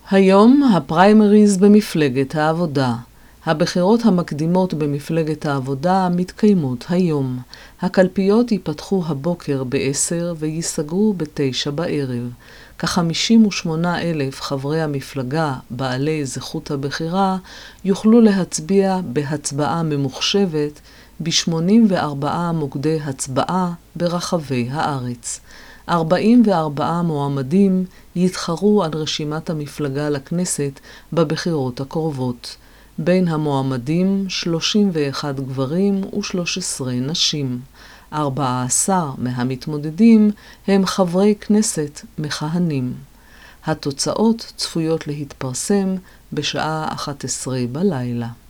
היום הפריימריז במפלגת העבודה. הבחירות המקדימות במפלגת העבודה מתקיימות היום. הקלפיות ייפתחו הבוקר ב-10 וייסגרו ב-9 בערב. כ-58,000 חברי המפלגה בעלי זכות הבחירה יוכלו להצביע בהצבעה ממוחשבת ב-84 מוקדי הצבעה ברחבי הארץ. 44 מועמדים יתחרו על רשימת המפלגה לכנסת בבחירות הקרובות. בין המועמדים 31 גברים ו13 נשים. 14 מהמתמודדים הם חברי כנסת מכהנים. התוצאות צפויות להתפרסם בשעה 11 בלילה.